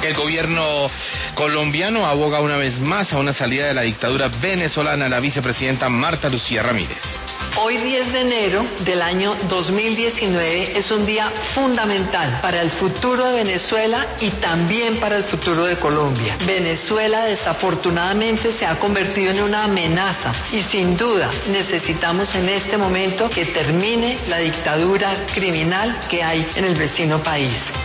El gobierno colombiano aboga una vez más a una salida de la dictadura venezolana. La vicepresidenta Marta Lucía Ramírez. Hoy 10 de enero del año 2019 es un día fundamental para el futuro de Venezuela y también para el futuro de Colombia. Venezuela desafortunadamente se ha convertido en una amenaza y sin duda necesitamos en este momento que termine la dictadura criminal que hay en el vecino país.